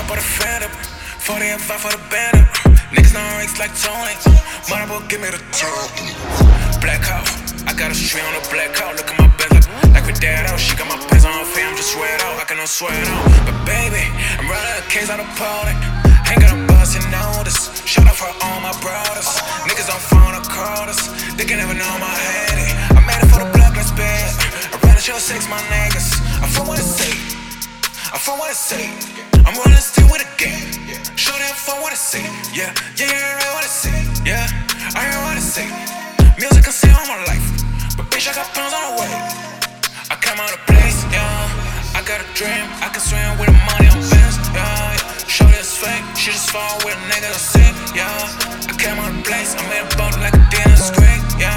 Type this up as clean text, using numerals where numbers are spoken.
for the phantom, 40 and 5 for the banner. Niggas not race like Tony. Money boy, give me the turn. Black out, I got a street on the black out. Look at my bed like we dead out. She got my pants on her fam, just swear it out. I cannot swear it out. But baby, I'm running a case out of party. Ain't got a bus and notice. Shout out for all my brothers. Niggas on phone or called us. They can never know my head. I made it for the block, let's bet. I ran a show 6, my niggas. I feel what I say. I feel what I say. I'm rolling still with a game. Show them for what I say. Yeah, yeah, yeah, I heard what I say. Yeah, I heard what I say. Music can save all my life. But bitch, I got pounds on the way. I come out of place, yeah. I got a dream. I can swim with the money on bands, yeah, yeah. Show this fake. She just fall with a nigga that's sick, yeah. I came out of place. I made a boat like a dinner screen, yeah.